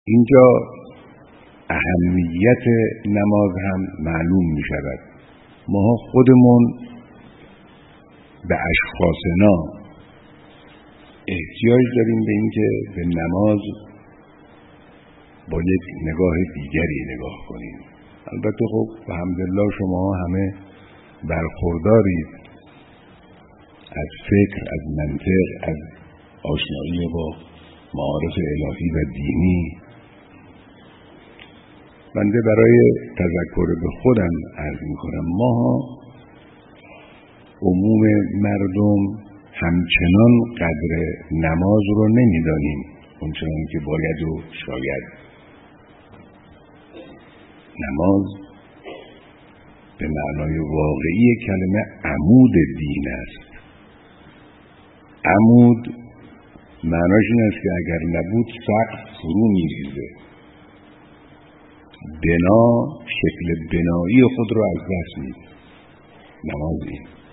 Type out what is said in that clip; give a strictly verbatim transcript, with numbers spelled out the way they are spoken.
اینجا اهمیت نماز هم معلوم می شود. ما خودمون به اشخاصنا احتیاج داریم به این که به نماز با یک نگاه دیگری نگاه کنیم. البته خب الحمدلله شما همه برخوردارید از فکر، از منطق، از آشنایی با معارف الهی و دینی. بنده برای تذکر به خودم عرض میکنم، ما عموم مردم همچنان قدر نماز رو نمیدانیم اونچنان که باید و شاید. نماز به معنای واقعی کلمه عمود دین است. عمود معناش این است که اگر نبود سقف فرو میریزه. بنا شکل بنایی خود رو از دست میده. نماز این